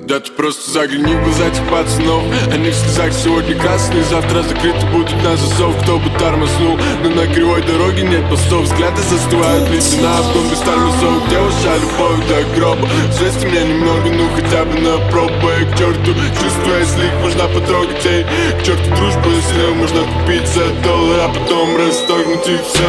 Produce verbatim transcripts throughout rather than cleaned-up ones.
Когда-то просто загляни в глаза этих пацанов. Они в слезах сегодня красные, завтра закрыты будут на засов. Кто бы тормознул, но на кривой дороге нет постов. Взгляды застывают, лица на автом без тормозов. Где ваша любовь до гроба? Жести меня немного, ну хотя бы на пробу. И к черту чувствую, если их можно потрогать. Эй, к черту дружбу, если ее можно купить за доллар, а потом расторгнуть и все.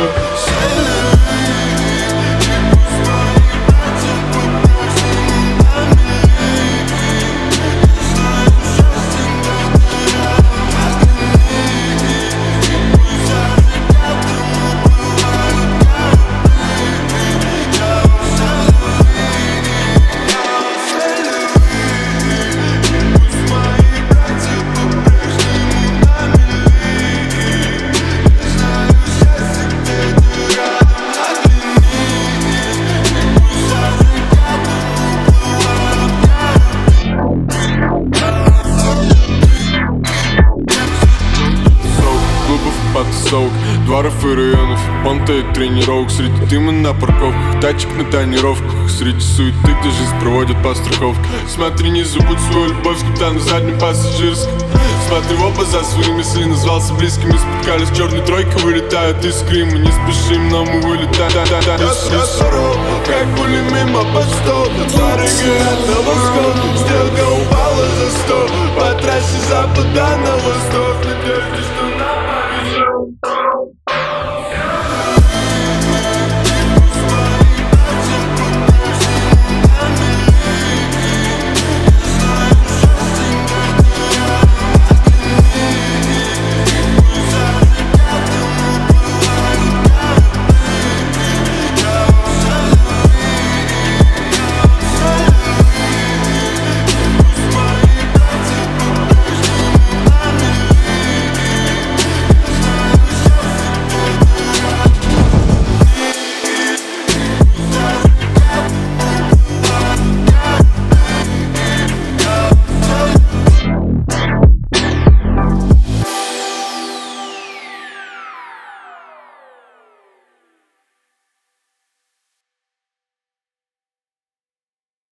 Потасовок, дворов и районов, понта и тренировок. Среди дыма на парковках, тачек на тонировках. Среди суеты, где жизнь проводят по страховке. Смотри, не забудь свою любовь, скриптан на заднем пассажирском. Смотри в оба за свои мысли, назвался близкими. Споткались в черной тройке, вылетают из Крыма. Не спешим, но мы вылетаем. Я суров, как пули мимо постов. Дороги от на восход, стрелка упала за сто. По трассе запада на восток, надежде, что нам